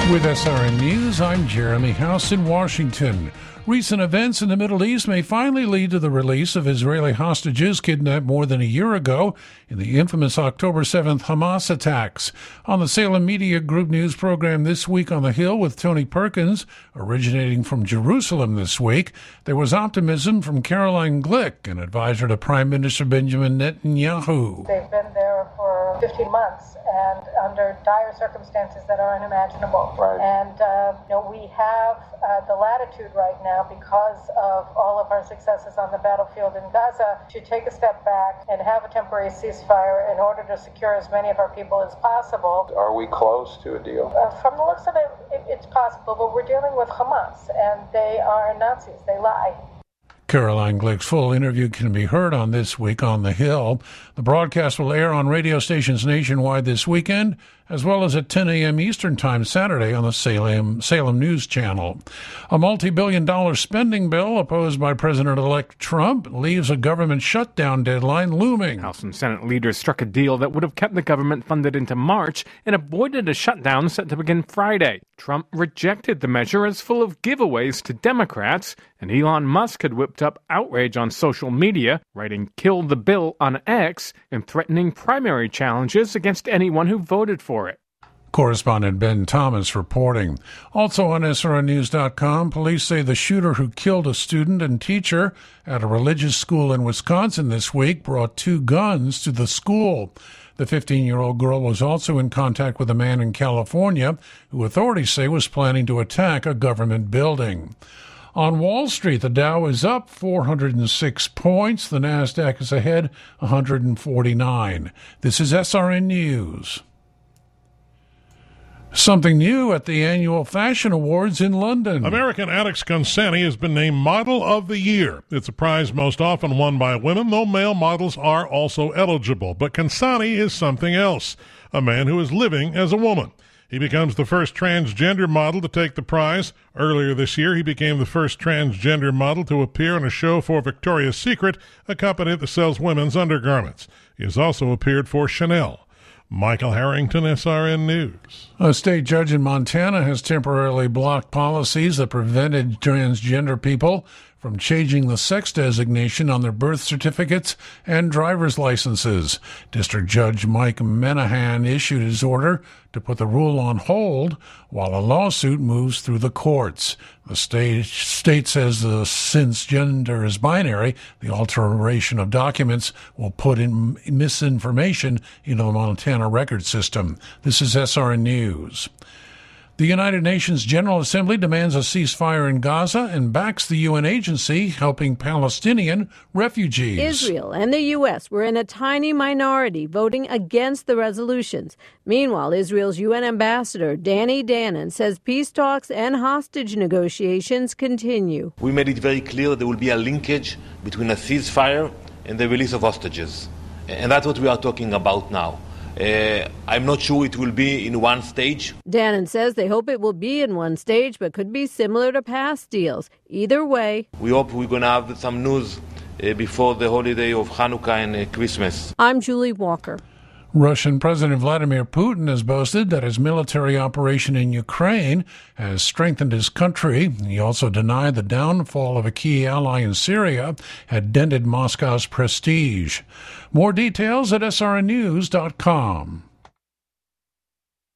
With SRN News, I'm Jeremy House in Washington. Recent events in the Middle East may finally lead to the release of Israeli hostages kidnapped more than a year ago in the infamous October 7th Hamas attacks. On the Salem Media Group news program This Week on the Hill with Tony Perkins, originating from Jerusalem this week, there was optimism from Caroline Glick, an advisor to Prime Minister Benjamin Netanyahu. They've been there for 15 months and under dire circumstances that are unimaginable. Right. And we have the latitude right now, because of all of our successes on the battlefield in Gaza, to take a step back and have a temporary ceasefire in order to secure as many of our people as possible. Are we close to a deal? From the looks of it, it's possible, but we're dealing with Hamas, and they are Nazis. They lie. Caroline Glick's full interview can be heard on This Week on the Hill. The broadcast will air on radio stations nationwide this weekend, as well as at 10 a.m. Eastern Time Saturday on the Salem News Channel. A multi-billion-dollar spending bill opposed by President-elect Trump leaves a government shutdown deadline looming. House and Senate leaders struck a deal that would have kept the government funded into March and avoided a shutdown set to begin Friday. Trump rejected the measure as full of giveaways to Democrats, and Elon Musk had whipped up outrage on social media, writing "Kill the bill" on X and threatening primary challenges against anyone who voted for it. Correspondent Ben Thomas reporting. Also on SRNnews.com, police say the shooter who killed a student and teacher at a religious school in Wisconsin this week brought 2 guns to the school. The 15-year-old girl was also in contact with a man in California who authorities say was planning to attack a government building. On Wall Street, the Dow is up 406 points. The Nasdaq is ahead 149. This is SRN News. Something new at the annual Fashion Awards in London. American Alex Consani has been named Model of the Year. It's a prize most often won by women, though male models are also eligible. But Consani is something else, a man who is living as a woman. He becomes the first transgender model to take the prize. Earlier this year, he became the first transgender model to appear in a show for Victoria's Secret, a company that sells women's undergarments. He has also appeared for Chanel. Michael Harrington, SRN News. A state judge in Montana has temporarily blocked policies that prevented transgender people from changing the sex designation on their birth certificates and driver's licenses. District Judge Mike Menahan issued his order to put the rule on hold while a lawsuit moves through the courts. The state says since gender is binary, the alteration of documents will put in misinformation into the Montana record system. This is SRN News. The United Nations General Assembly demands a ceasefire in Gaza and backs the UN agency helping Palestinian refugees. Israel and the U.S. were in a tiny minority voting against the resolutions. Meanwhile, Israel's UN ambassador, Danny Danon, says peace talks and hostage negotiations continue. We made it very clear that there will be a linkage between a ceasefire and the release of hostages. And that's what we are talking about now. I'm not sure it will be in one stage. Danon says they hope it will be in one stage, but could be similar to past deals. Either way, we hope we're going to have some news before the holiday of Hanukkah and Christmas. I'm Julie Walker. Russian President Vladimir Putin has boasted that his military operation in Ukraine has strengthened his country. He also denied the downfall of a key ally in Syria had dented Moscow's prestige. More details at srnnews.com.